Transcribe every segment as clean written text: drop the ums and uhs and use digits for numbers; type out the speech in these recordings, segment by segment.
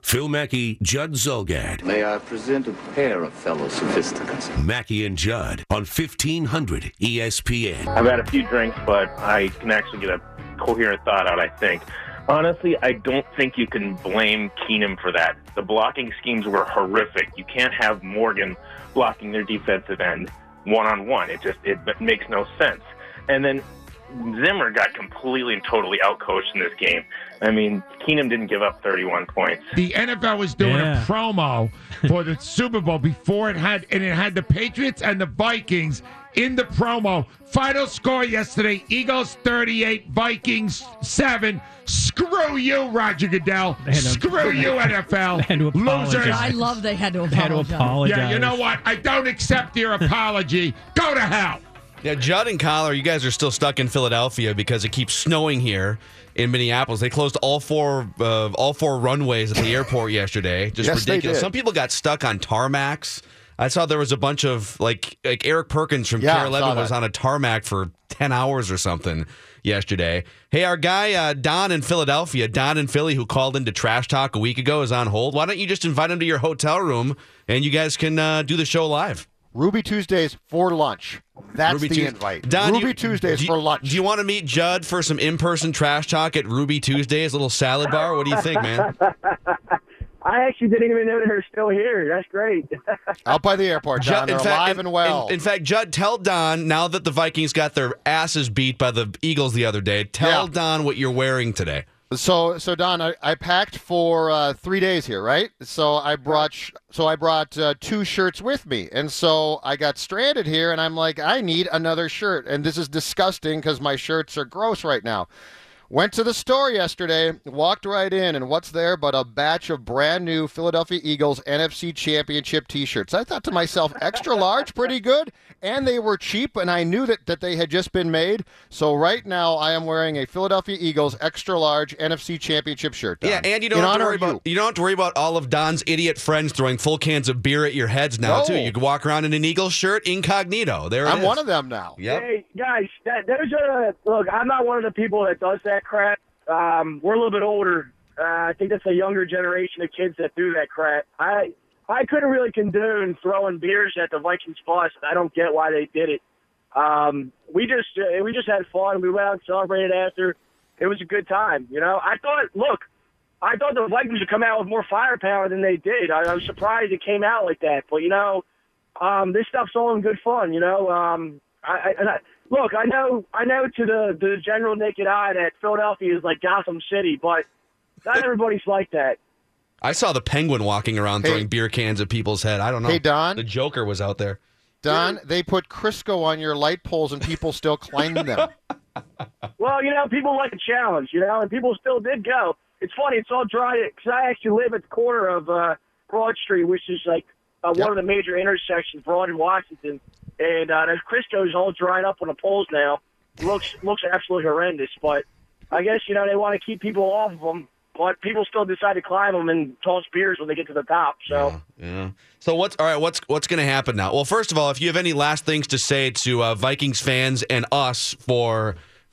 Phil Mackey, Judd Zulgad. May I present a pair of fellow sophisticates? Mackey and Judd on 1500 ESPN. I've had a few drinks, but I can actually get a coherent thought out, I think. Honestly, I don't think you can blame Keenum for that. The blocking schemes were horrific. You can't have Morgan blocking their defensive end one-on-one. It makes no sense. And then Zimmer got completely and totally outcoached in this game. I mean, Keenum didn't give up 31 points. The NFL was doing a promo for the Super Bowl before it had the Patriots and the Vikings in the promo. Final score yesterday, Eagles 38, Vikings 7. Screw you, Roger Goodell. Screw you, NFL. Losers. I love they had to apologize. Yeah, you know what? I don't accept your apology. Go to hell. Yeah, Judd and Collar, you guys are still stuck in Philadelphia because it keeps snowing here in Minneapolis. They closed all four runways at the airport yesterday. Just yes, ridiculous. Some people got stuck on tarmacs. I saw there was a bunch of like Eric Perkins from Pier 11 was on a tarmac for 10 hours or something yesterday. Hey, our guy Don in Philadelphia, Don in Philly, who called into Trash Talk a week ago, is on hold. Why don't you just invite him to your hotel room and you guys can do the show live? Ruby Tuesdays for lunch. That's the invite. Don, Ruby Tuesdays for lunch. Do you want to meet Judd for some in-person trash talk at Ruby Tuesdays, a little salad bar? What do you think, man? I actually didn't even know they were still here. That's great. Out by the airport, John. They're alive and well. In fact, Judd, tell Don, now that the Vikings got their asses beat by the Eagles the other day, tell Don what you're wearing today. So Don, I packed for 3 days here, right? So I brought 2 shirts with me, and so I got stranded here, and I'm like, I need another shirt, and this is disgusting because my shirts are gross right now. Went to the store yesterday, walked right in, and what's there but a batch of brand new Philadelphia Eagles NFC Championship T-shirts. I thought to myself, extra large, pretty good, and they were cheap, and I knew that they had just been made. So right now, I am wearing a Philadelphia Eagles extra large NFC Championship shirt. Don. Yeah, and you don't have to worry about all of Don's idiot friends throwing full cans of beer at your heads now too. You can walk around in an Eagles shirt incognito. I'm one of them now. Yep. Hey guys, look. I'm not one of the people that does that crap. We're a little bit older. I think that's a younger generation of kids that do that crap. I couldn't really condone throwing beers at the Vikings bus. I don't get why they did it. We just had fun. We went out and celebrated after. It was a good time. You know, I thought the Vikings would come out with more firepower than they did. I was surprised it came out like that. But you know, this stuff's all in good fun. You know, look, I know to the general naked eye that Philadelphia is like Gotham City, but not everybody's like that. I saw the Penguin walking around throwing beer cans at people's head. I don't know. Hey, Don. The Joker was out there. Don, they put Crisco on your light poles and people still climbed them. Well, you know, people like a challenge, you know, and people still did go. It's funny, it's all dry, because I actually live at the corner of Broad Street, which is like one of the major intersections, Broad and Washington. And the Crisco's all dried up on the poles now. It looks absolutely horrendous, but I guess, you know, they want to keep people off of them. But people still decide to climb them and toss beers when they get to the top. So, yeah. So what's going to happen now? Well, first of all, if you have any last things to say to Vikings fans and us for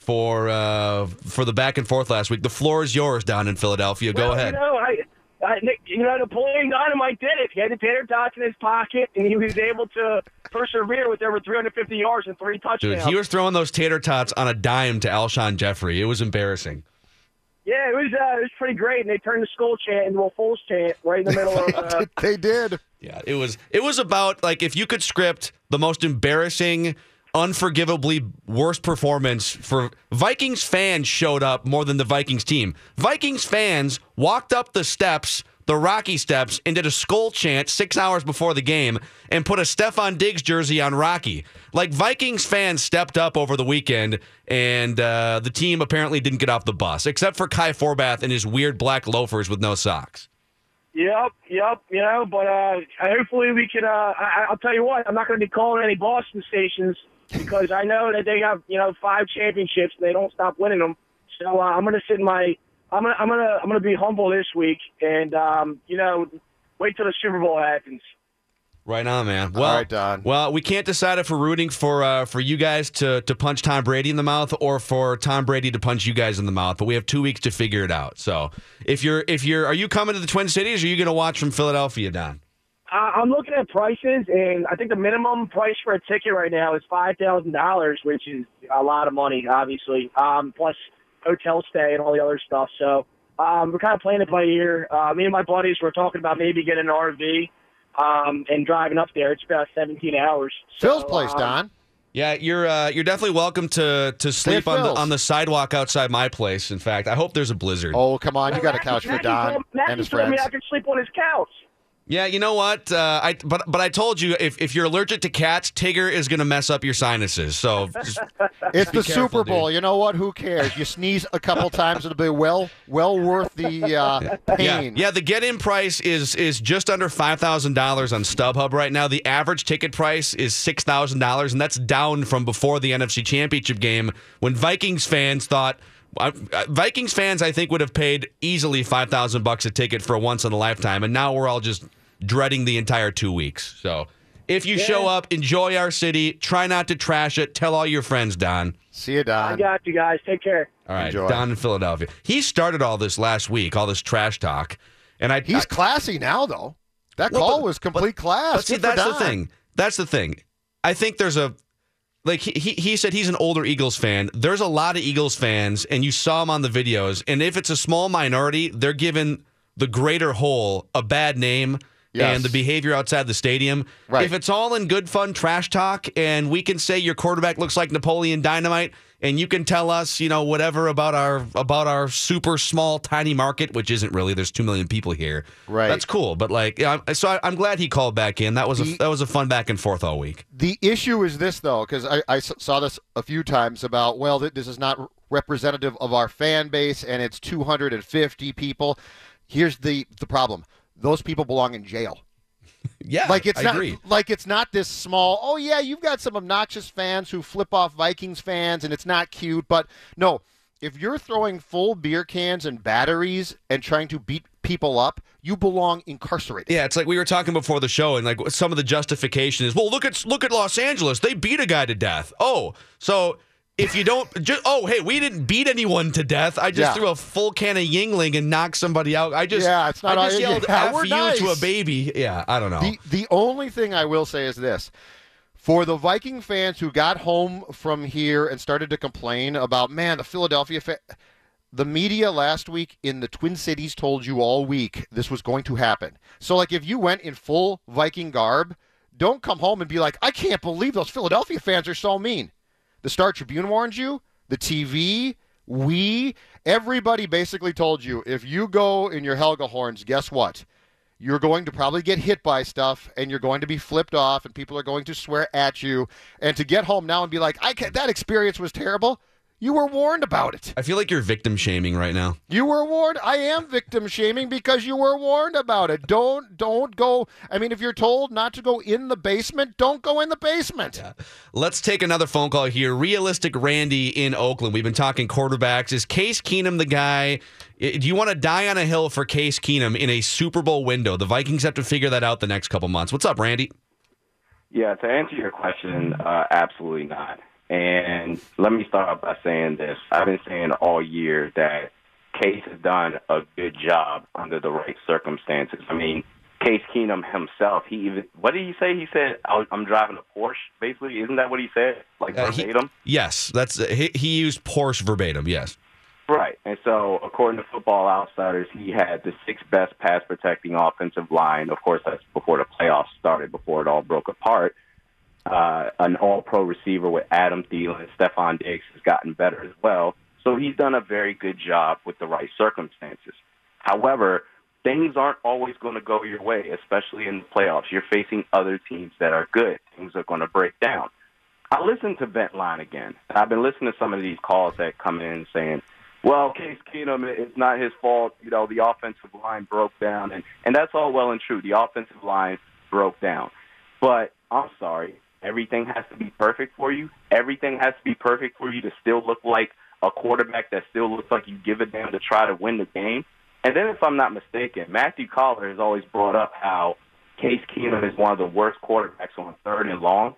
the back and forth last week, the floor is yours down in Philadelphia. Go ahead. You know, Napoleon Dynamite did it. He had the tater tots in his pocket, and he was able to persevere with over 350 yards and 3 touchdowns. Dude, he was throwing those tater tots on a dime to Alshon Jeffrey. It was embarrassing. Yeah, it was pretty great, and they turned the skull chant into a Foles chant right in the middle of. They did. Yeah, it was about like if you could script the most embarrassing, unforgivably worst performance for Vikings fans showed up more than the Vikings team. Vikings fans walked up the steps, the Rocky steps, and did a skull chant 6 hours before the game and put a Stephon Diggs jersey on Rocky. Like, Vikings fans stepped up over the weekend, and the team apparently didn't get off the bus, except for Kai Forbath and his weird black loafers with no socks. Yep. You know, but hopefully we can. I'll tell you what, I'm not going to be calling any Boston stations because I know that they have 5 championships and they don't stop winning them. So I'm going to sit in my. I'm gonna be humble this week and wait till the Super Bowl happens. Right on, man. Well, all right, Don. Well, we can't decide if we're rooting for you guys to punch Tom Brady in the mouth or for Tom Brady to punch you guys in the mouth. But we have 2 weeks to figure it out. So, are you coming to the Twin Cities, or are you going to watch from Philadelphia, Don? I'm looking at prices, and I think the minimum price for a ticket right now is $5,000, which is a lot of money, obviously, plus hotel stay and all the other stuff. So we're kind of playing it by ear. Me and my buddies were talking about maybe getting an RV and driving up there. It's about 17 hours. Phil's place, Don. Yeah, you're definitely welcome to sleep on the sidewalk outside my place. In fact, I hope there's a blizzard. Oh, come on, you got a couch for Don and his friends. Told me I could sleep on his couch. Yeah, you know what? But I told you if you're allergic to cats, Tigger is going to mess up your sinuses. So it's the Super Bowl. Dude. You know what? Who cares? You sneeze a couple times, it'll be well worth the pain. Yeah. The get-in price is just under $5,000 on StubHub right now. The average ticket price is $6,000, and that's down from before the NFC Championship game when Vikings fans, I think, would have paid easily $5,000 a ticket for a once in a lifetime, and now we're all just dreading the entire 2 weeks. So, if you show up, enjoy our city. Try not to trash it. Tell all your friends, Don. See you, Don. I got you guys. Take care. All right, enjoy. Don in Philadelphia. He started all this last week, all this trash talk, and he's classy now, though. That call was complete class. But see, that's the thing. That's the thing. I think there's a. Like, he said he's an older Eagles fan. There's a lot of Eagles fans, and you saw them on the videos. And if it's a small minority, they're giving the greater whole a bad name and the behavior outside the stadium. Right. If it's all in good, fun trash talk, and we can say your quarterback looks like Napoleon Dynamite, and you can tell us, whatever about our super small, tiny market, which isn't really. There's 2 million people here. Right. That's cool. But I'm glad he called back in. That was a fun back and forth all week. The issue is this, though, because I saw this a few times about, this is not representative of our fan base, and it's 250 people. Here's the problem. Those people belong in jail. Yeah, I agree. Like it's not this small, oh, yeah, you've got some obnoxious fans who flip off Vikings fans, and it's not cute. But, no, if you're throwing full beer cans and batteries and trying to beat people up, you belong incarcerated. Yeah, it's like we were talking before the show, and like some of the justification is, well, look at Los Angeles. They beat a guy to death. Oh, so if you don't, hey, we didn't beat anyone to death. I just threw a full can of Yingling and knocked somebody out. I just yelled F you nice. To a baby. Yeah, I don't know. The only thing I will say is this. For the Viking fans who got home from here and started to complain about, the Philadelphia the media last week in the Twin Cities told you all week this was going to happen. So, if you went in full Viking garb, don't come home and be like, I can't believe those Philadelphia fans are so mean. The Star Tribune warned you. The TV, everybody basically told you, if you go in your Helga horns, guess what? You're going to probably get hit by stuff, and you're going to be flipped off, and people are going to swear at you. And to get home now and be like, that experience was terrible. You were warned about it. I feel like you're victim shaming right now. You were warned. I am victim shaming because you were warned about it. Don't go. I mean, if you're told not to go in the basement, don't go in the basement. Yeah. Let's take another phone call here. Realistic Randy in Oakland. We've been talking quarterbacks. Is Case Keenum the guy? Do you want to die on a hill for Case Keenum in a Super Bowl window? The Vikings have to figure that out the next couple months. What's up, Randy? Yeah, to answer your question, absolutely not. And let me start off by saying this. I've been saying all year that Case has done a good job under the right circumstances. I mean, Case Keenum himself, what did he say? He said, I'm driving a Porsche, basically. Isn't that what he said? Verbatim? Yes. He used Porsche verbatim, yes. Right. And so, according to Football Outsiders, he had the 6th best pass-protecting offensive line. Of course, that's before the playoffs started, before it all broke apart. An all-pro receiver with Adam Thielen. Stephon Diggs has gotten better as well. So he's done a very good job with the right circumstances. However, things aren't always going to go your way, especially in the playoffs. You're facing other teams that are good. Things are going to break down. I listened to Ventline again. I've been listening to some of these calls that come in saying, well, Case Keenum, it's not his fault. The offensive line broke down. And that's all well and true. The offensive line broke down. But I'm sorry. Everything has to be perfect for you. Everything has to be perfect for you to still look like a quarterback that still looks like you give a damn to try to win the game. And then if I'm not mistaken, Matthew Collar has always brought up how Case Keenum is one of the worst quarterbacks on third and long.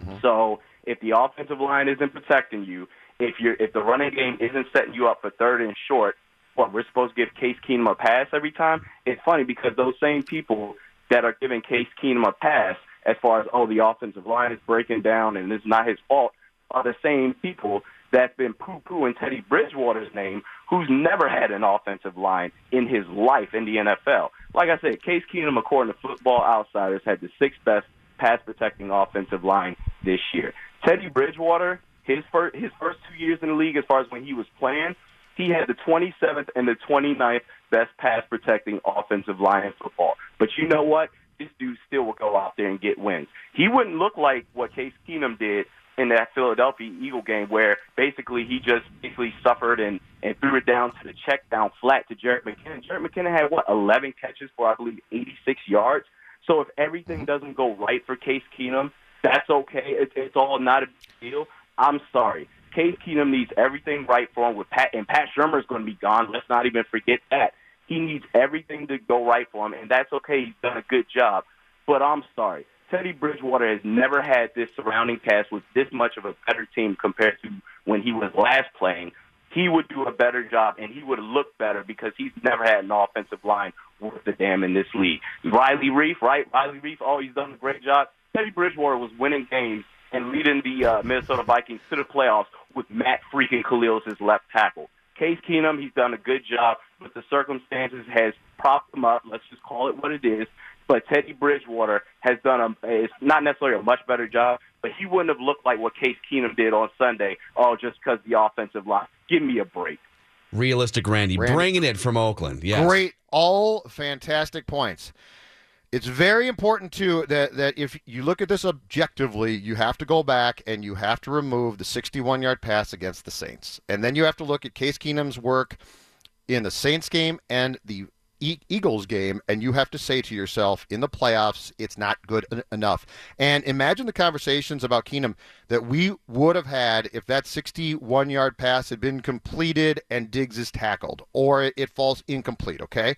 So if the offensive line isn't protecting you, if the running game isn't setting you up for third and short, we're supposed to give Case Keenum a pass every time? It's funny because those same people that are giving Case Keenum a pass as far as, the offensive line is breaking down and it's not his fault, are the same people that's been poo-pooing Teddy Bridgewater's name, who's never had an offensive line in his life in the NFL. Like I said, Case Keenum, according to Football Outsiders, had the 6th best pass-protecting offensive line this year. Teddy Bridgewater, his first 2 years in the league, as far as when he was playing, he had the 27th and the 29th best pass-protecting offensive line in football. But you know what? This dude still will go out there and get wins. He wouldn't look like what Case Keenum did in that Philadelphia Eagle game where basically he just suffered and threw it down to the check down flat to Jerick McKinnon. Jerick McKinnon had, 11 catches for, I believe, 86 yards. So if everything doesn't go right for Case Keenum, that's okay. It's all not a big deal. I'm sorry. Case Keenum needs everything right for him with Pat Shurmur is going to be gone. Let's not even forget that. He needs everything to go right for him, and that's okay. He's done a good job. But I'm sorry. Teddy Bridgewater has never had this surrounding cast with this much of a better team compared to when he was last playing. He would do a better job, and he would look better because he's never had an offensive line worth a damn in this league. Riley Reif, right? Riley Reif, he's done a great job. Teddy Bridgewater was winning games and leading the Minnesota Vikings to the playoffs with Matt freaking Khalil as his left tackle. Case Keenum, he's done a good job, but the circumstances has propped him up. Let's just call it what it is. But Teddy Bridgewater has done it's not necessarily a much better job, but he wouldn't have looked like what Case Keenum did on Sunday, just because the offensive line. Give me a break. Realistic Randy, bringing it from Oakland. Yes. Great, all fantastic points. It's very important, too, that if you look at this objectively, you have to go back and you have to remove the 61-yard pass against the Saints. And then you have to look at Case Keenum's work in the Saints game and the Eagles game, and you have to say to yourself, in the playoffs, it's not good enough. And imagine the conversations about Keenum that we would have had if that 61-yard pass had been completed and Diggs is tackled, or it falls incomplete, okay?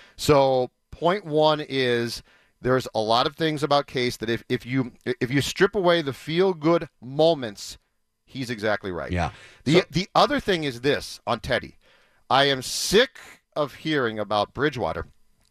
So point one is there's a lot of things about Case that if you strip away the feel-good moments, he's exactly right. Yeah. The other thing is this on Teddy. I am sick of hearing about Bridgewater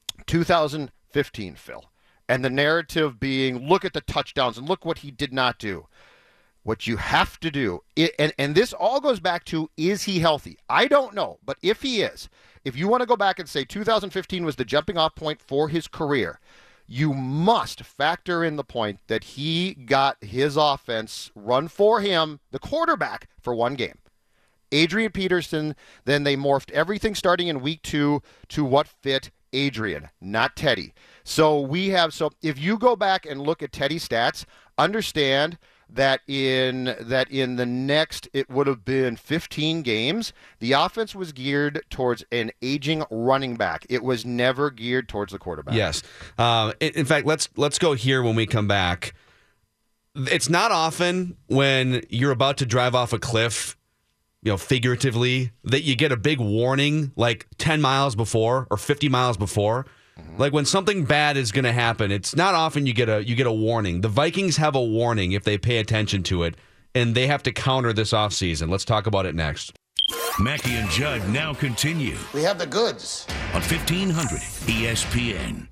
2015, Phil, and the narrative being, look at the touchdowns and look what he did not do. What you have to do, and this all goes back to, is he healthy? I don't know, but if he is, if you want to go back and say 2015 was the jumping off point for his career, you must factor in the point that he got his offense run for him, the quarterback, for one game. Adrian Peterson, then they morphed everything starting in week 2 to what fit Adrian, not Teddy. So if you go back and look at Teddy's stats, understand that in the next, it would have been 15 games, the offense was geared towards an aging running back. It was never geared towards the quarterback. Yes. In fact, let's go here when we come back. It's not often when you're about to drive off a cliff, figuratively, that you get a big warning like 10 miles before or 50 miles before. Mm-hmm. Like when something bad is going to happen, it's not often you get a warning. The Vikings have a warning if they pay attention to it, and they have to counter this offseason. Let's talk about it next. Mackey and Judd now continue. We have the goods. On 1500 ESPN.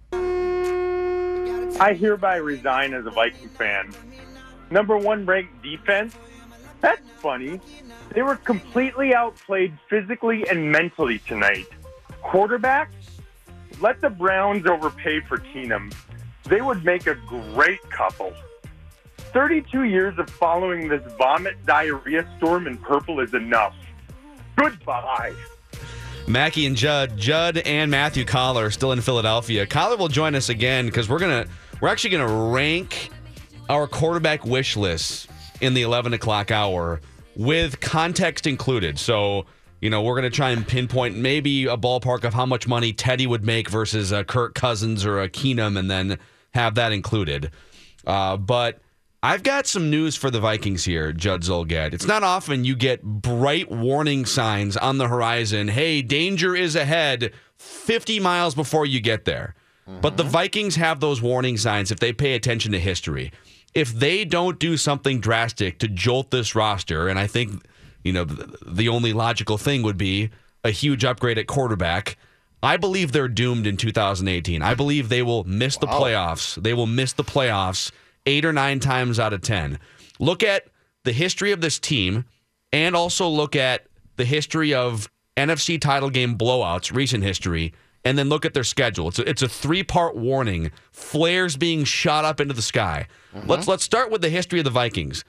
I hereby resign as a Viking fan. Number 1 ranked defense? That's funny. They were completely outplayed physically and mentally tonight. Quarterbacks? Let the Browns overpay for Keenum. They would make a great couple. 32 years of following this vomit diarrhea storm in purple is enough. Goodbye. Mackey and Judd and Matthew Collar are still in Philadelphia. Collar will join us again because we're actually gonna rank our quarterback wish list in the 11 o'clock hour with context included. So, we're going to try and pinpoint maybe a ballpark of how much money Teddy would make versus a Kirk Cousins or a Keenum, and then have that included. But I've got some news for the Vikings here, Judd Zulgad. It's not often you get bright warning signs on the horizon. Hey, danger is ahead 50 miles before you get there. But the Vikings have those warning signs if they pay attention to history. If they don't do something drastic to jolt this roster, and I think, the only logical thing would be a huge upgrade at quarterback, I believe they're doomed in 2018. I believe they will miss the playoffs. They will miss the playoffs 8 or 9 times out of 10. Look at the history of this team and also look at the history of NFC title game blowouts, recent history, and then look at their schedule. It's a 3-part warning. Flares being shot up into the sky. Let's start with the history of the Vikings.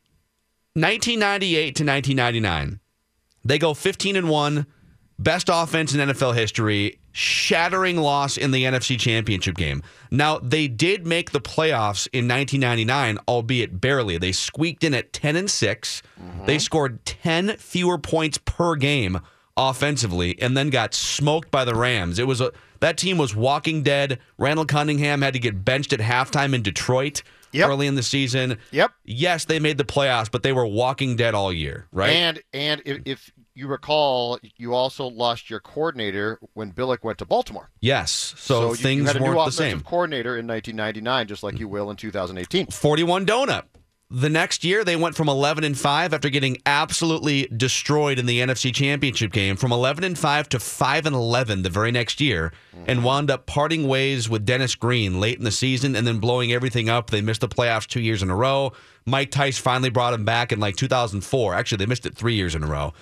1998 to 1999. They go 15-1, best offense in NFL history, shattering loss in the NFC Championship game. Now, they did make the playoffs in 1999, albeit barely. They squeaked in at 10-6. They scored 10 fewer points per game offensively and then got smoked by the Rams. That team was walking dead. Randall Cunningham had to get benched at halftime in Detroit early in the season. Yes, they made the playoffs, but they were walking dead all year, right? And if you recall, you also lost your coordinator when Billick went to Baltimore. Yes, so things you had a weren't new the same. offensive coordinator in 1999, just like you will in 2018. 41 donut. The next year, they went from 11-5 after getting absolutely destroyed in the NFC Championship game, from 11-5 to 5-11 the very next year, and wound up parting ways with Dennis Green late in the season and then blowing everything up. They missed the playoffs 2 years in a row. Mike Tice finally brought him back in 2004. Actually, they missed it 3 years in a row.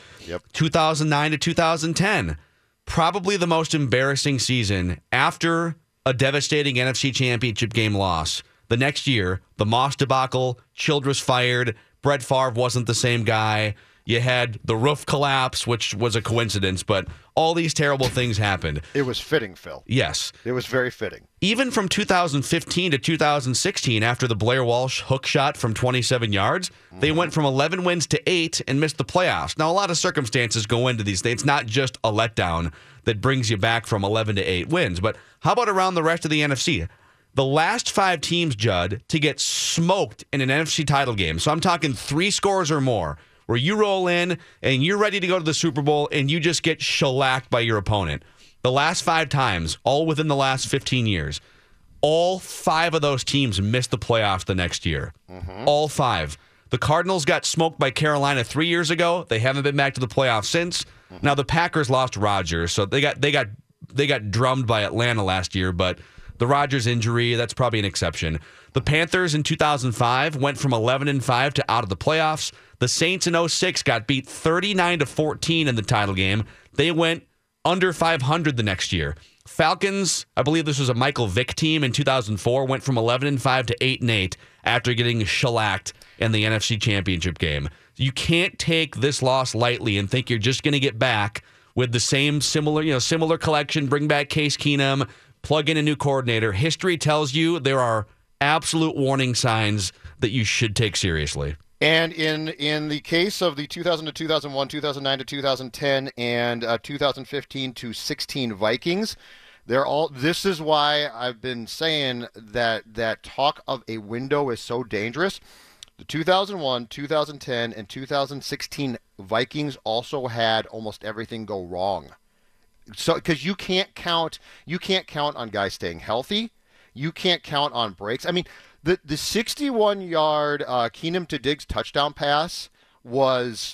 2009 to 2010. Probably the most embarrassing season after a devastating NFC Championship game loss. The next year, the Moss debacle, Childress fired, Brett Favre wasn't the same guy. You had the roof collapse, which was a coincidence, but all these terrible things happened. It was fitting, Phil. Yes. It was very fitting. Even from 2015 to 2016, after the Blair Walsh hook shot from 27 yards, they went from 11 wins to 8 and missed the playoffs. Now, a lot of circumstances go into these things. It's not just a letdown that brings you back from 11 to 8 wins, but how about around the rest of the NFC? The last 5 teams, Judd, to get smoked in an NFC title game. So I'm talking 3 scores or more, where you roll in and you're ready to go to the Super Bowl and you just get shellacked by your opponent. The last 5 times, all within the last 15 years, all 5 of those teams missed the playoffs the next year. All 5. The Cardinals got smoked by Carolina 3 years ago. They haven't been back to the playoffs since. Now the Packers lost Rodgers, so they got drummed by Atlanta last year, but the Rodgers injury, that's probably an exception. The Panthers in 2005 went from 11-5 to out of the playoffs. The Saints in 2006 got beat 39-14 in the title game. They went under 500 the next year. Falcons, I believe this was a Michael Vick team in 2004, went from 11-5 to 8-8 after getting shellacked in the NFC Championship game. You can't take this loss lightly and think you're just going to get back with the same similar collection, bring back Case Keenum, plug in a new coordinator. History tells you there are absolute warning signs that you should take seriously. And in the case of the 2000 to 2001, 2009 to 2010, and 2015 to 16 Vikings, this is why I've been saying that talk of a window is so dangerous. The 2001, 2010, and 2016 Vikings also had almost everything go wrong. So, because you can't count on guys staying healthy, you can't count on breaks. I mean, the 61-yard Keenum to Diggs touchdown pass was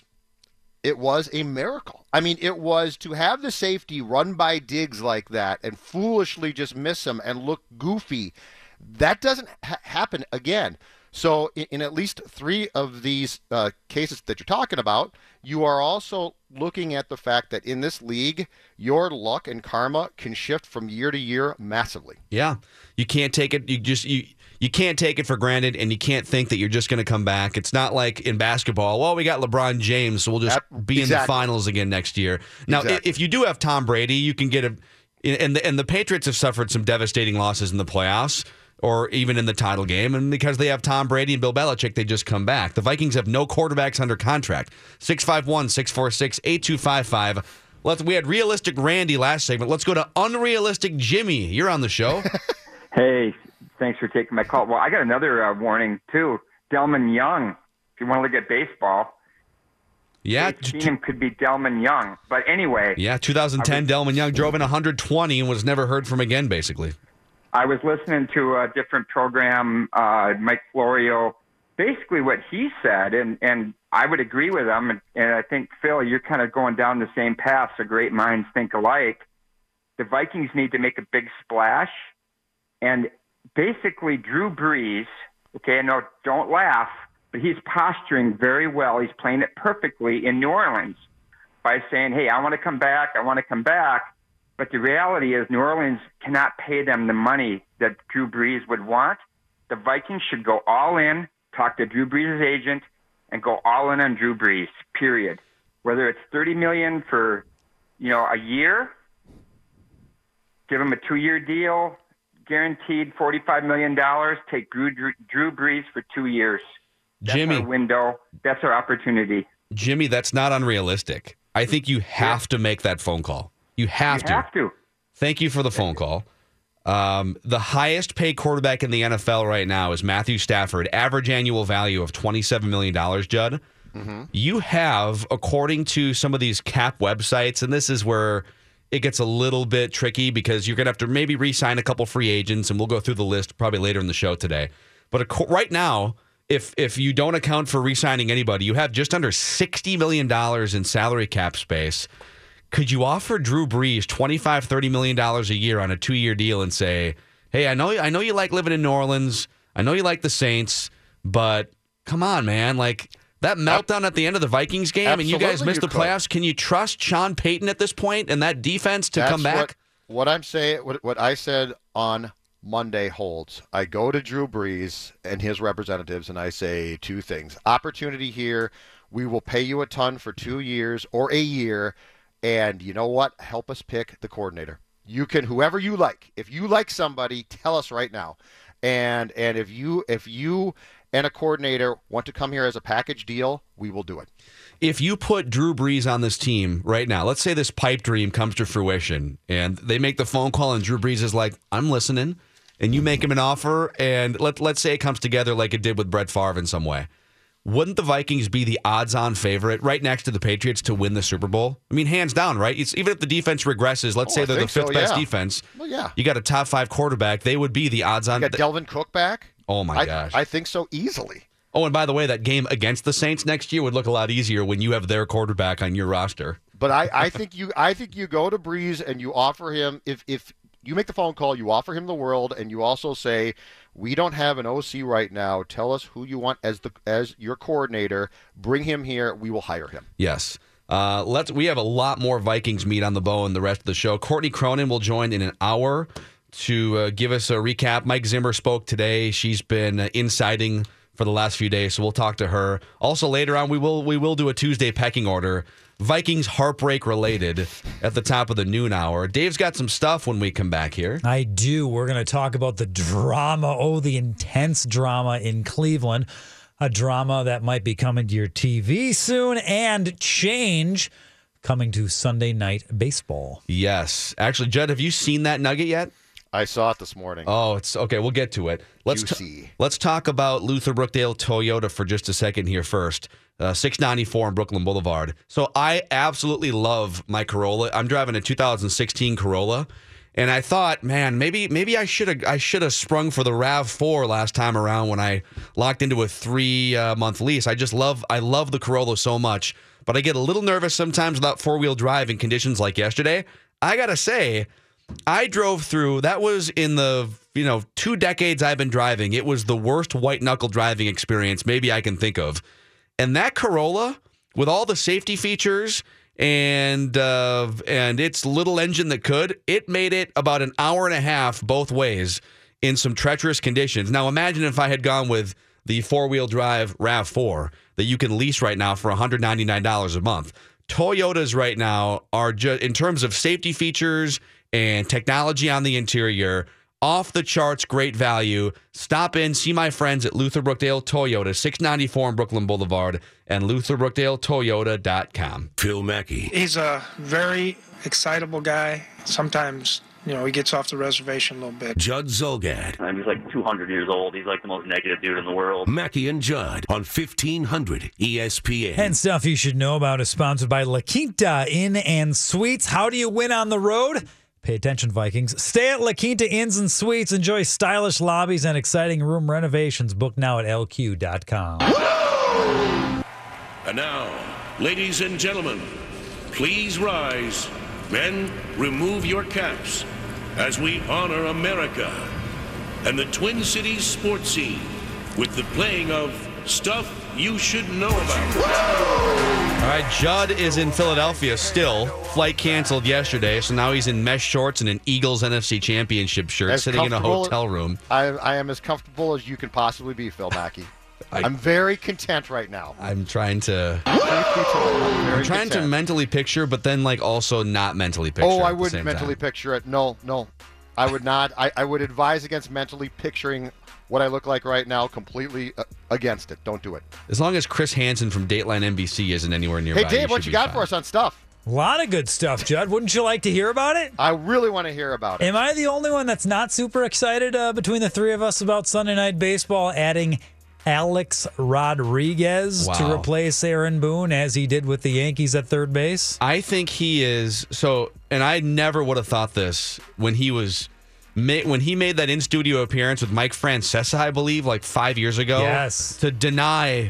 a miracle. I mean, it was to have the safety run by Diggs like that and foolishly just miss him and look goofy. That doesn't happen again. So in at least 3 of these cases that you're talking about, you are also looking at the fact that in this league, your luck and karma can shift from year to year massively. Yeah, you can't take it. You can't take it for granted, and you can't think that you're just going to come back. It's not like in basketball. Well, we got LeBron James, so we'll just be in the finals again next year. Now, if you do have Tom Brady, you can get and the Patriots have suffered some devastating losses in the playoffs, or even in the title game. And because they have Tom Brady and Bill Belichick, they just come back. The Vikings have no quarterbacks under contract. 651-646-8255. We had Realistic Randy last segment. Let's go to Unrealistic Jimmy. You're on the show. Hey, thanks for taking my call. Well, I got another warning, too. Delman Young, if you want to look at baseball. Yeah. Keenum could be Delman Young. But anyway. Yeah, 2010, Delman Young drove in 120 and was never heard from again, basically. I was listening to a different program, Mike Florio. Basically, what he said, and I would agree with him, and I think, Phil, you're kind of going down the same path, so great minds think alike. The Vikings need to make a big splash, and basically Drew Brees, okay, no, don't laugh, but he's posturing very well. He's playing it perfectly in New Orleans by saying, hey, I want to come back, but the reality is New Orleans cannot pay them the money that Drew Brees would want. The Vikings should go all in, talk to Drew Brees' agent, and go all in on Drew Brees, period. Whether it's $30 million for, a year, give him a 2-year deal, guaranteed $45 million, take Drew Brees for 2 years. That's Jimmy, our window. That's our opportunity. Jimmy, that's not unrealistic. I think you have to make that phone call. You have to. Thank you for the phone call. The highest paid quarterback in the NFL right now is Matthew Stafford, average annual value of $27 million, Judd. Mm-hmm. You have, according to some of these cap websites, and this is where it gets a little bit tricky because you're going to have to maybe re-sign a couple free agents, and we'll go through the list probably later in the show today. But right now, if you don't account for re-signing anybody, you have just under $60 million in salary cap space. Could you offer Drew Brees $25-30 million a year on a 2-year deal and say, hey, I know you like living in New Orleans. I know you like the Saints, but come on, man. Like that meltdown at the end of the Vikings game and you guys missed the playoffs. Can you trust Sean Payton at this point and that defense to come back? What I'm saying, what I said on Monday holds. I go to Drew Brees and his representatives and I say 2 things. Opportunity here. We will pay you a ton for 2 years or a year. And you know what? Help us pick the coordinator. You can, whoever you like. If you like somebody, tell us right now. And if you and a coordinator want to come here as a package deal, we will do it. If you put Drew Brees on this team right now, let's say this pipe dream comes to fruition and they make the phone call and Drew Brees is like, I'm listening, and you make him an offer, and let's say it comes together like it did with Brett Favre in some way. Wouldn't the Vikings be the odds-on favorite right next to the Patriots to win the Super Bowl? I mean, hands down, right? Even if the defense regresses, let's say they're the 5th best defense. Well, yeah. You got a top 5 quarterback. They would be the odds-on. You got Delvin Cook back? Oh, my gosh. I think so easily. Oh, and by the way, that game against the Saints next year would look a lot easier when you have their quarterback on your roster. But I think you go to Brees and you offer him, if you make the phone call, you offer him the world, and you also say, we don't have an OC right now. Tell us who you want as your coordinator. Bring him here. We will hire him. Yes. We have a lot more Vikings meat on the bone the rest of the show. Courtney Cronin will join in an hour to give us a recap. Mike Zimmer spoke today. She's been inciting for the last few days, so we'll talk to her. Also later on, we will do a Tuesday pecking order. Vikings heartbreak related at the top of the noon hour. Dave's got some stuff when we come back here. I do. We're going to talk about the drama, the intense drama in Cleveland, a drama that might be coming to your TV soon, and change coming to Sunday Night Baseball. Yes. Actually, Judd, have you seen that nugget yet? I saw it this morning. Oh, it's okay. We'll get to it. Let's talk about Luther Brookdale Toyota for just a second here first. 694 on Brooklyn Boulevard. So I absolutely love my Corolla. I'm driving a 2016 Corolla, and I thought, man, maybe I should have sprung for the RAV4 last time around when I locked into a 3-month lease. I love the Corolla so much, but I get a little nervous sometimes without 4-wheel drive in conditions like yesterday. I gotta say, I drove through. That was in the 2 decades I've been driving. It was the worst white knuckle driving experience maybe I can think of. And that Corolla, with all the safety features and its little engine that could, it made it about an hour and a half both ways in some treacherous conditions. Now imagine if I had gone with the 4-wheel drive RAV4 that you can lease right now for $199 a month. Toyotas right now are just, in terms of safety features and technology on the interior, off the charts, great value. Stop in, see my friends at Luther Brookdale Toyota, 694 on Brooklyn Boulevard, and LutherBrookdaleToyota.com. Phil Mackey. He's a very excitable guy. Sometimes, he gets off the reservation a little bit. Judd Zulgad. He's like 200 years old. He's like the most negative dude in the world. Mackey and Judd on 1500 ESPN. And stuff you should know about is sponsored by La Quinta Inn and Suites. How do you win on the road? Pay attention, Vikings. Stay at La Quinta Inns and Suites. Enjoy stylish lobbies and exciting room renovations. Book now at lq.com. And now, ladies and gentlemen, please rise. Men, remove your caps as we honor America and the Twin Cities sports scene with the playing of Stuff You Should Know About. All right, Judd is in Philadelphia still. Flight canceled yesterday, so now he's in mesh shorts and an Eagles NFC Championship shirt, sitting in a hotel room. I am as comfortable as you can possibly be, Phil Mackey. I'm very content right now. I'm trying to mentally picture, but then also not mentally picture. Oh, I wouldn't mentally picture it. No, I would not. I would advise against mentally picturing what I look like right now. Completely against it. Don't do it. As long as Chris Hansen from Dateline NBC isn't anywhere nearby. Hey, Dave, what you got for us on stuff? A lot of good stuff, Judd. Wouldn't you like to hear about it? I really want to hear about it. Am I the only one that's not super excited between the three of us about Sunday Night Baseball adding Alex Rodriguez to replace Aaron Boone as he did with the Yankees at third base? I think he is. So, and I never would have thought this when he made that in-studio appearance with Mike Francesa, I believe, 5 years ago. Yes. To deny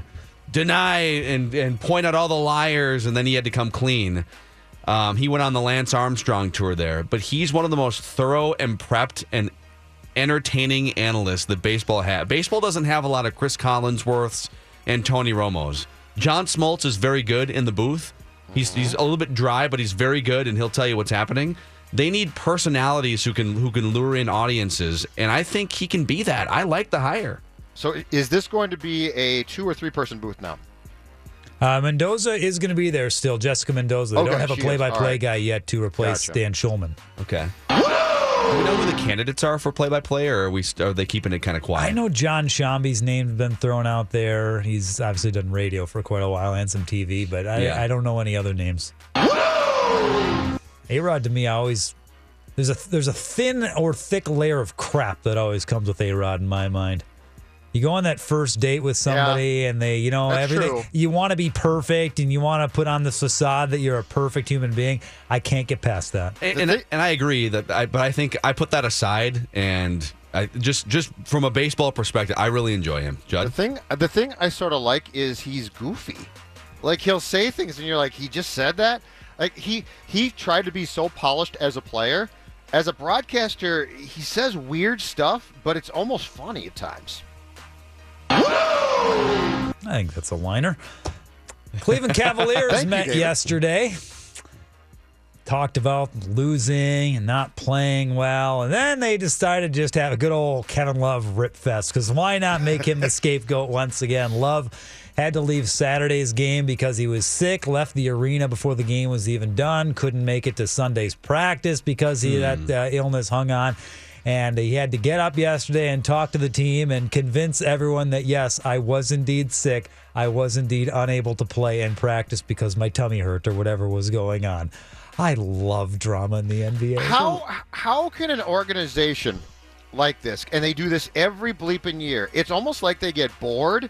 and point out all the liars, and then he had to come clean. He went on the Lance Armstrong tour there. But he's one of the most thorough and prepped and entertaining analysts that baseball has. Baseball doesn't have a lot of Chris Collinsworths and Tony Romos. John Smoltz is very good in the booth. He's a little bit dry, but he's very good, and he'll tell you what's happening. They need personalities who can lure in audiences, and I think he can be that. I like the hire. So is this going to be a 2 or 3 person booth now? Mendoza is going to be there still. Jessica Mendoza. They don't have a play-by-play guy yet to replace Dan Schulman. Okay. Do we know who the candidates are for play-by-play, or are they keeping it kind of quiet? I know John Shambi's name's been thrown out there. He's obviously done radio for quite a while and some TV, but I don't know any other names. A-Rod, to me, there's a thin or thick layer of crap that always comes with A-Rod in my mind. You go on that first date with somebody and they, everything. True. You want to be perfect and you want to put on this facade that you're a perfect human being. I can't get past that. And I agree but I think I put that aside, and I just from a baseball perspective, I really enjoy him. Judd? The thing I sort of like is he's goofy. He'll say things and you're like, he just said that? He tried to be so polished as a player. As a broadcaster, he says weird stuff, but it's almost funny at times. I think that's a liner. Cleveland Cavaliers met yesterday. Talked about losing and not playing well, and then they decided to just have a good old Kevin Love rip fest, because why not make him the scapegoat once again? Love had to leave Saturday's game because he was sick, left the arena before the game was even done, couldn't make it to Sunday's practice because that illness hung on. And he had to get up yesterday and talk to the team and convince everyone that, yes, I was indeed sick. I was indeed unable to play and practice because my tummy hurt or whatever was going on. I love drama in the NBA. How can an organization like this, and they do this every bleeping year, it's almost like they get bored.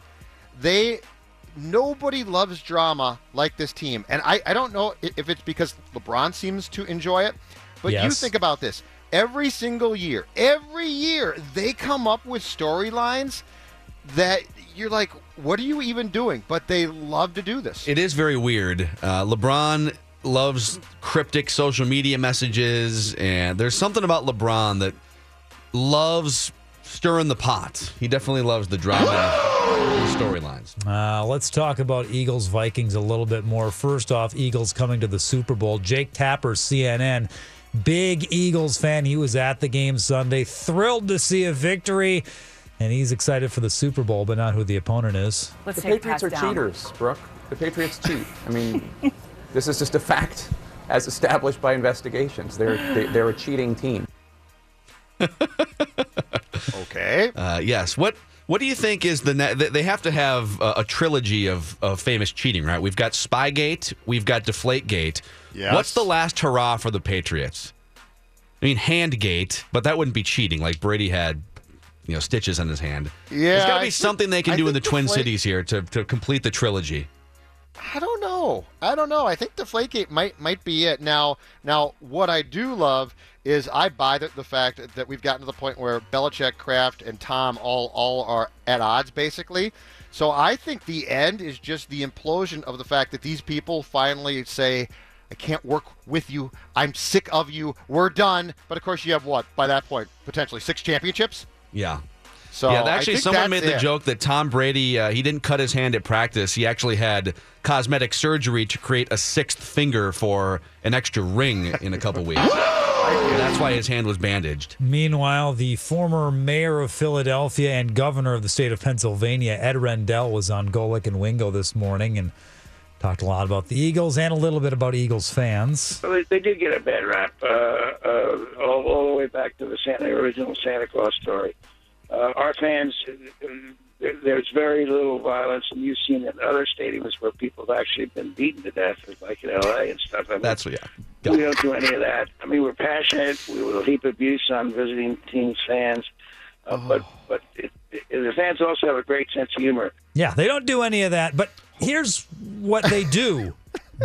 Nobody loves drama like this team. And I don't know if it's because LeBron seems to enjoy it, but you think about this. Every single year, they come up with storylines that you're like, what are you even doing? But they love to do this. It is very weird. LeBron loves cryptic social media messages, and there's something about LeBron that loves stirring the pot. He definitely loves the drama and the storylines. Let's talk about Eagles-Vikings a little bit more. First off, Eagles coming to the Super Bowl. Jake Tapper, CNN, big Eagles fan. He was at the game Sunday, thrilled to see a victory, and he's excited for the Super Bowl, but not who the opponent is. The Patriots are cheaters, Brooke. The Patriots cheat. I mean, this is just a fact as established by investigations. They're a cheating team. Okay. Yes. What do you think is they have to have a trilogy of famous cheating, right? We've got Spygate, we've got Deflategate. Yes. What's the last hurrah for the Patriots? I mean, Handgate, but that wouldn't be cheating. Like Brady had, stitches on his hand. Yeah, there's got to be something they can do in the Twin Cities here to complete the trilogy. I don't know. I think Deflategate might be it. Now, what I do love is I buy the fact that we've gotten to the point where Belichick, Kraft, and Tom all are at odds, basically. So I think the end is just the implosion of the fact that these people finally say, I can't work with you. I'm sick of you. We're done. But, of course, you have what, by that point, potentially 6 championships? Yeah. So yeah, actually, someone made the joke that Tom Brady, he didn't cut his hand at practice. He actually had cosmetic surgery to create a 6th finger for an extra ring in a couple weeks. That's why his hand was bandaged. Meanwhile, the former mayor of Philadelphia and governor of the state of Pennsylvania, Ed Rendell, was on Golic and Wingo this morning and talked a lot about the Eagles and a little bit about Eagles fans. Well, they did get a bad rap all the way back to the original Santa Claus story. Our fans, there's very little violence, and you've seen in other stadiums where people have actually been beaten to death, like in L.A. and stuff. I mean, That's what, we don't do any of that. I mean, we're passionate. We will heap abuse on visiting teams' fans, but the fans also have a great sense of humor. Yeah, they don't do any of that, but here's what they do.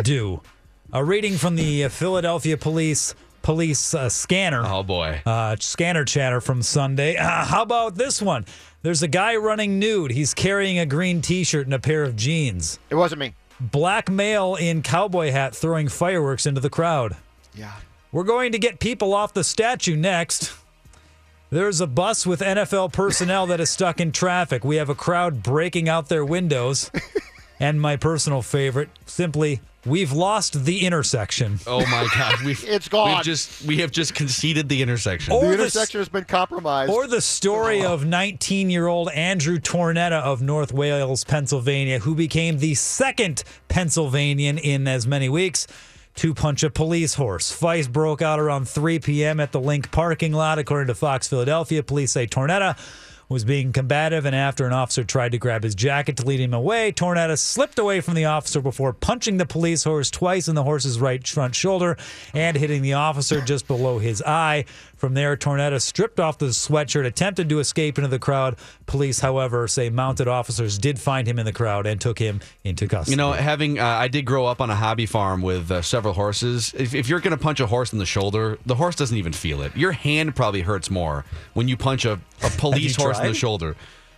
A reading from the Philadelphia police scanner. Oh, boy. Scanner chatter from Sunday. How about this one? There's a guy running nude. He's carrying a green T-shirt and a pair of jeans. It wasn't me. Black male in cowboy hat throwing fireworks into the crowd. Yeah. We're going to get people off the statue next. There's a bus with NFL personnel that is stuck in traffic. We have a crowd breaking out their windows. And my personal favorite, simply, we've lost the intersection. Oh, my God. It's gone. We have just conceded the intersection. The intersection has been compromised. Or the story of 19-year-old Andrew Tornetta of North Wales, Pennsylvania, who became the second Pennsylvanian in as many weeks to punch a police horse. Fights broke out around 3 p.m. at the Link parking lot. According to Fox Philadelphia, police say Tornetta was being combative, and after an officer tried to grab his jacket to lead him away, Tornetta slipped away from the officer before punching the police horse twice in the horse's right front shoulder and hitting the officer just below his eye. From there, Tornetta stripped off the sweatshirt, attempted to escape into the crowd. Police, however, say mounted officers did find him in the crowd and took him into custody. You know, I did grow up on a hobby farm with several horses. If you're going to punch a horse in the shoulder, the horse doesn't even feel it. Your hand probably hurts more when you punch a police horse in the shoulder.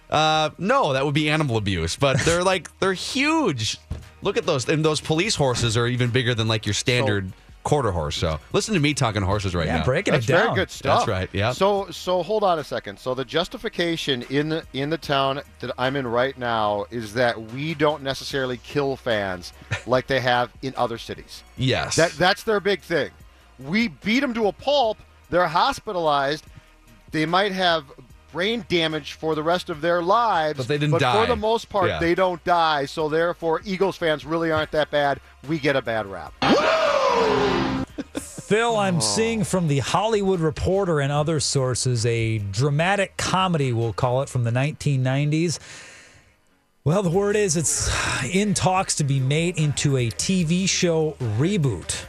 No, that would be animal abuse. But they're huge. Look at those, and those police horses are even bigger than like your standard quarter horse. So listen to me talking horses right now. Yeah, breaking That's it down. very good stuff. That's right. Yeah. So hold on a second. So the justification in the town that I'm in right now is that we don't necessarily kill fans like they have in other cities. Yes. That's their big thing. We beat them to a pulp. They're hospitalized. They might have brain damage for the rest of their lives, but they didn't die. For the most part, they don't die. So therefore, Eagles fans really aren't that bad. We get a bad rap. Phil, I'm seeing from the Hollywood Reporter and other sources a dramatic comedy, we'll call it, from the 1990s. Well, the word is it's in talks to be made into a TV show reboot.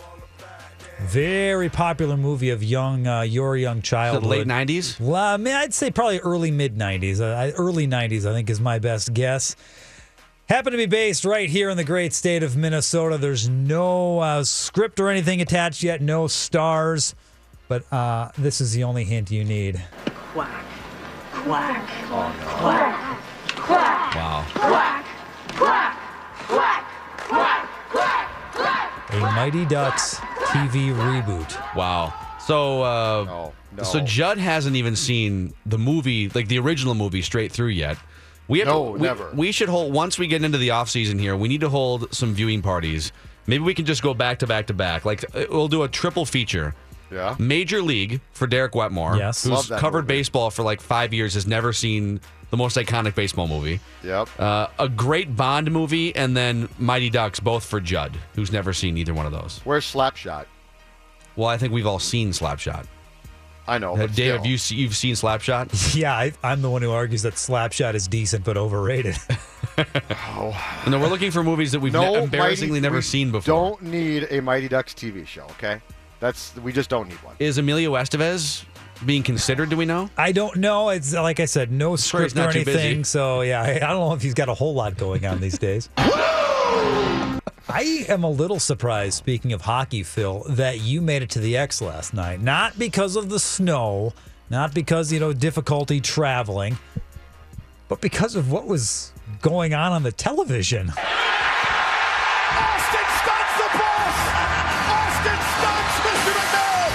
Very popular movie of your young childhood. Late 90s? Well, I mean, I'd say probably early mid-90s. Early 90s, I think, is my best guess. Happened to be based right here in the great state of Minnesota. There's no script or anything attached yet, no stars. But this is the only hint you need. Quack, quack, oh, no. quack, quack, wow. quack, quack, quack, quack, quack, quack. A Mighty Ducks TV reboot. Wow. So, so Judd hasn't even seen the movie, like the original movie, straight through yet. Never. We should hold, once we get into the off season here, we need to hold some viewing parties. Maybe we can just go back to back to back. Like, we'll do a triple feature. Yeah. Major League for Derek Wetmore, who's covered baseball for like 5 years, has never seen the most iconic baseball movie. Yep. A great Bond movie, and then Mighty Ducks, both for Judd, who's never seen either one of those. Where's Slapshot? Well, I think we've all seen Slapshot. I know. Dave, have you've seen Slapshot? Yeah, I'm the one who argues that Slapshot is decent but overrated. No, we're looking for movies that we've embarrassingly never seen before. Don't need a Mighty Ducks TV show, okay? We just don't need one. Is Emilio Estevez being considered, do we know? I don't know. It's like I said, no script or anything. So, yeah, I don't know if he's got a whole lot going on these days. I am a little surprised, speaking of hockey, Phil, that you made it to the X last night. Not because of the snow, not because, difficulty traveling, but because of what was going on the television. Austin stuns the boss! Austin stuns Mr. McMahon!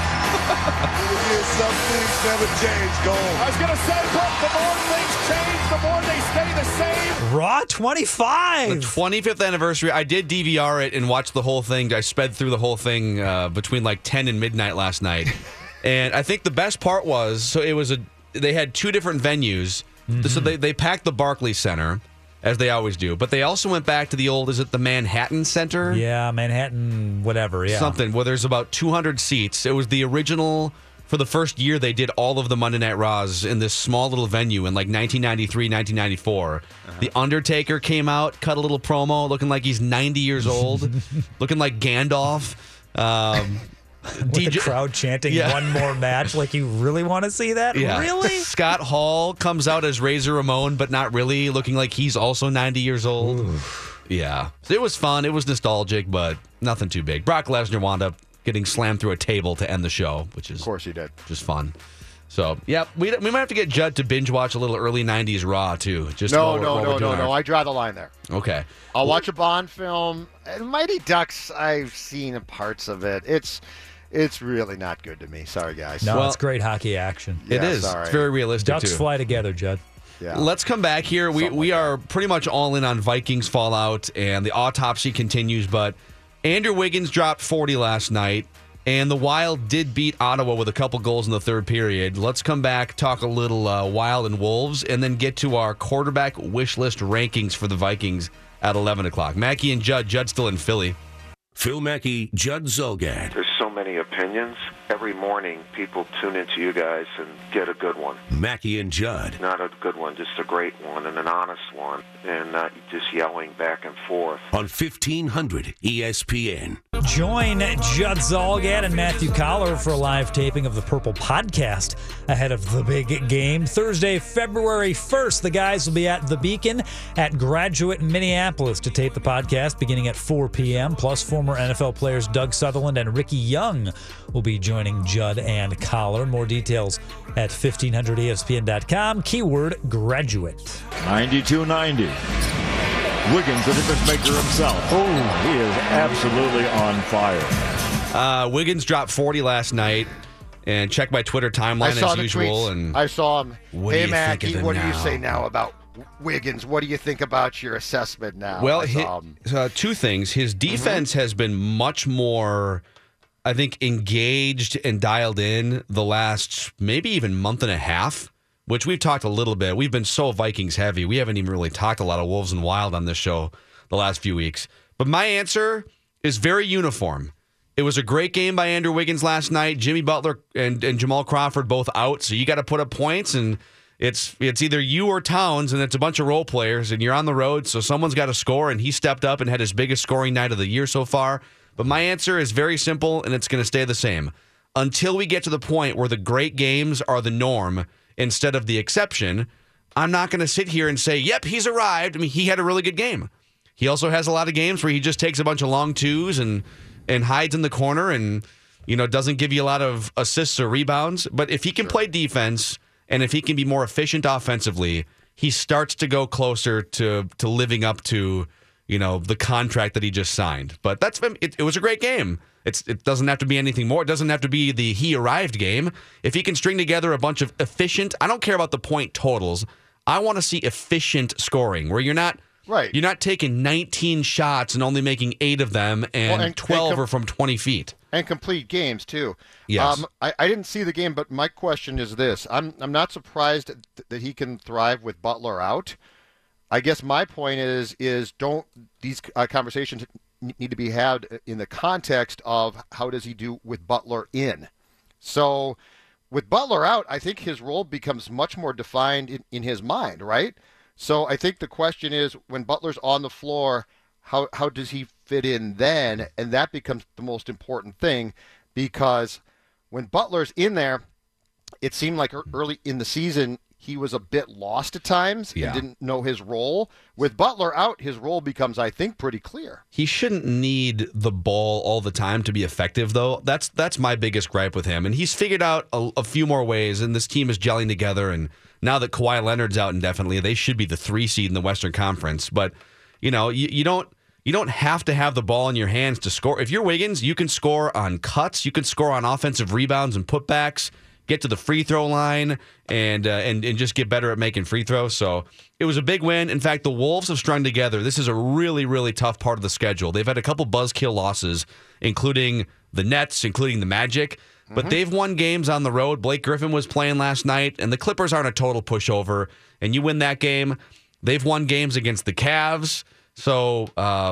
Some things never change, Cole. I was going to say, but the more things change, the more they stay the same. Raw 25. The 25th anniversary. I did DVR it and watched the whole thing. I sped through the whole thing between like 10 and midnight last night. And I think the best part was, they had two different venues. Mm-hmm. So they packed the Barclays Center, as they always do. But they also went back to the old, is it the Manhattan Center? Yeah, Manhattan, whatever, yeah. Something, where there's about 200 seats. It was the original, for the first year, they did all of the Monday Night Raws in this small little venue in like 1993, 1994. The Undertaker came out, cut a little promo, looking like he's 90 years old, looking like Gandalf. With the crowd chanting one more match. Like, you really want to see that? Yeah. Really? Scott Hall comes out as Razor Ramon, but not really, looking like he's also 90 years old. Ooh. Yeah. It was fun. It was nostalgic, but nothing too big. Brock Lesnar wound up getting slammed through a table to end the show, which is, of course he did. Just fun. So, yeah, we might have to get Judd to binge watch a little early 90s Raw, too. No. I draw the line there. Okay. I'll watch a Bond film. Mighty Ducks, I've seen parts of it. It's really not good to me. Sorry, guys. No, it's great hockey action. It is. Sorry. It's very realistic, Ducks fly together, Judd. Yeah. Let's come back here. We are pretty much all in on Vikings fallout, and the autopsy continues, but Andrew Wiggins dropped 40 last night, and the Wild did beat Ottawa with a couple goals in the third period. Let's come back, talk a little Wild and Wolves, and then get to our quarterback wish list rankings for the Vikings at 11 o'clock. Mackey and Judd. Judd's still in Philly. Phil Mackey, Judd Zulgad. There's so many opinions. Every morning, people tune into you guys and get a good one. Mackey and Judd. Not a good one, just a great one and an honest one, and not just yelling back and forth. On 1500 ESPN. Join Judd Zulgad and Matthew Collar for a live taping of the Purple Podcast ahead of the big game. Thursday, February 1st, the guys will be at The Beacon at Graduate in Minneapolis to tape the podcast beginning at 4 p.m. Plus, former NFL players Doug Sutherland and Ricky Young will be joining Judd and Collar. More details at 1500ESPN.com. Keyword graduate. 92-90. Wiggins, the difference maker himself. Oh, he is absolutely on fire. Wiggins dropped 40 last night, and check my Twitter timeline as usual. Tweets. And I saw him. Hey, Mackie, what do you say now about Wiggins? What do you think about your assessment now? Well, two things. His defense has been much more, I think, engaged and dialed in the last maybe even month and a half, which we've talked a little bit. We've been so Vikings heavy. We haven't even really talked a lot of Wolves and Wild on this show the last few weeks. But my answer is very uniform. It was a great game by Andrew Wiggins last night. Jimmy Butler and Jamal Crawford both out, so you got to put up points, and it's either you or Towns, and it's a bunch of role players, and you're on the road, so someone's got to score, and he stepped up and had his biggest scoring night of the year so far. But my answer is very simple, and it's going to stay the same. Until we get to the point where the great games are the norm instead of the exception, I'm not going to sit here and say, yep, he's arrived. I mean, he had a really good game. He also has a lot of games where he just takes a bunch of long twos and hides in the corner and, doesn't give you a lot of assists or rebounds. But if he can play defense and if he can be more efficient offensively, he starts to go closer to living up to, the contract that he just signed. But it was a great game. It doesn't have to be anything more. It doesn't have to be the he arrived game. If he can string together a bunch of efficient, I don't care about the point totals. I want to see efficient scoring where you're not taking 19 shots and only making 8 of them and 12 are from 20 feet. And complete games, too. Yes. I didn't see the game, but my question is this. I'm not surprised that he can thrive with Butler out. I guess my point is don't these conversations need to be had in the context of how does he do with Butler in. So with Butler out, I think his role becomes much more defined in his mind, right? So I think the question is when Butler's on the floor, how does he fit in then? And that becomes the most important thing because when Butler's in there, it seemed like early in the season he was a bit lost at times and didn't know his role. With Butler out, his role becomes, I think, pretty clear. He shouldn't need the ball all the time to be effective, though. That's my biggest gripe with him. And he's figured out a few more ways, and this team is gelling together. And now that Kawhi Leonard's out indefinitely, they should be the 3 seed in the Western Conference. But, you don't have to have the ball in your hands to score. If you're Wiggins, you can score on cuts. You can score on offensive rebounds and putbacks. Get to the free throw line and just get better at making free throws. So it was a big win. In fact, the Wolves have strung together. This is a really, really tough part of the schedule. They've had a couple buzzkill losses, including the Nets, including the Magic. But they've won games on the road. Blake Griffin was playing last night, and the Clippers aren't a total pushover. And you win that game. They've won games against the Cavs, so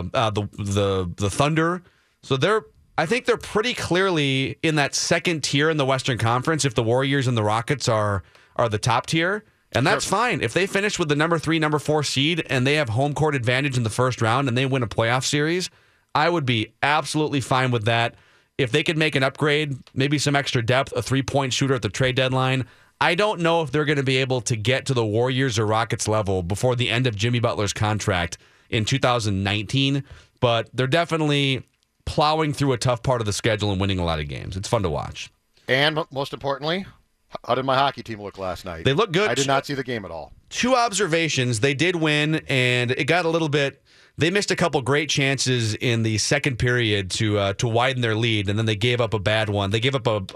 the Thunder. So I think they're pretty clearly in that second tier in the Western Conference if the Warriors and the Rockets are the top tier. And that's fine. If they finish with the number 3, number 4 seed and they have home court advantage in the first round and they win a playoff series, I would be absolutely fine with that. If they could make an upgrade, maybe some extra depth, a 3-point shooter at the trade deadline, I don't know if they're going to be able to get to the Warriors or Rockets level before the end of Jimmy Butler's contract in 2019, but they're definitely plowing through a tough part of the schedule and winning a lot of games. It's fun to watch. And most importantly, how did my hockey team look last night? They look good. I did not see the game at all. 2 observations. They did win, and it got a little bit... They missed a couple great chances in the second period to widen their lead, and then they gave up a bad one. They gave up a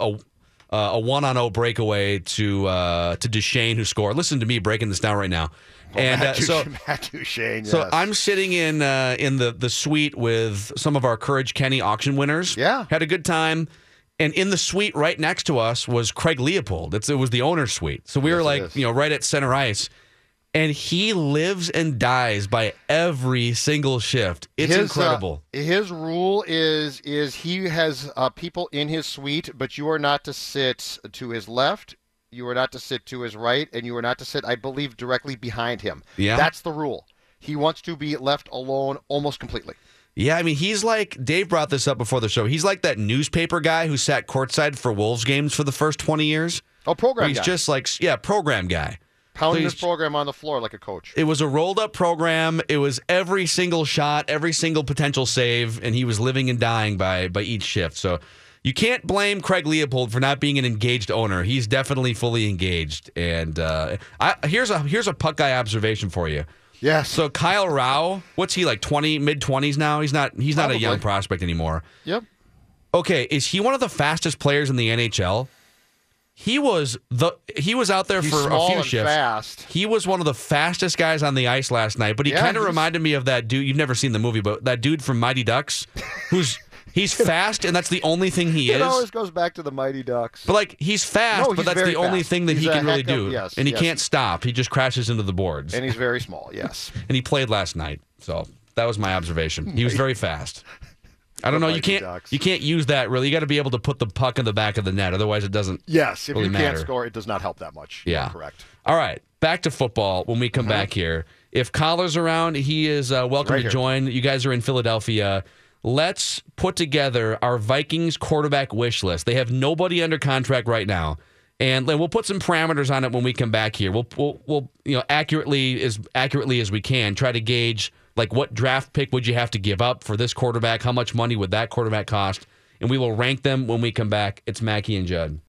1-on-0 breakaway to Duchesne, who scored. Listen to me breaking this down right now. And Matt Duchesne, yes. So I'm sitting in the suite with some of our Courage Kenny auction winners. Yeah. Had a good time. And in the suite right next to us was Craig Leopold. It was the owner's suite. So we were right at center ice. And he lives and dies by every single shift. It's incredible. His rule is he has people in his suite, but you are not to sit to his left, you are not to sit to his right, and you are not to sit, I believe, directly behind him. Yeah. That's the rule. He wants to be left alone almost completely. Yeah, I mean, he's like, Dave brought this up before the show. He's like that newspaper guy who sat courtside for Wolves games for the first 20 years. Oh, program guy. He's just like, program guy. Pounding his program on the floor like a coach. It was a rolled-up program. It was every single shot, every single potential save, and he was living and dying by each shift. So you can't blame Craig Leopold for not being an engaged owner. He's definitely fully engaged. And here's a puck guy observation for you. Yes. So Kyle Rao, what's he like? mid-20s now? He's not a young prospect anymore. Yep. Okay, is he one of the fastest players in the NHL? He was out there for a few shifts. Fast. He was one of the fastest guys on the ice last night, but he kind of reminded me of that dude. You've never seen the movie, but that dude from Mighty Ducks, he's fast, and that's the only thing he is. It always goes back to the Mighty Ducks. But like he's fast, but that's the only thing that he can really do. Yes, and he can't stop. He just crashes into the boards. And he's very small. Yes. And he played last night, so that was my observation. He was very fast. I don't know. You can't use that really. You got to be able to put the puck in the back of the net. Otherwise, it doesn't. Yes, if really you matter. can't score, it does not help that much. Yeah, you're correct. All right, back to football. When we come back here, if Collar's around, he is welcome to join. You guys are in Philadelphia. Let's put together our Vikings quarterback wish list. They have nobody under contract right now, and we'll put some parameters on it when we come back here. We'll accurately as we can try to gauge. Like, what draft pick would you have to give up for this quarterback? How much money would that quarterback cost? And we will rank them when we come back. It's Mackey and Judd.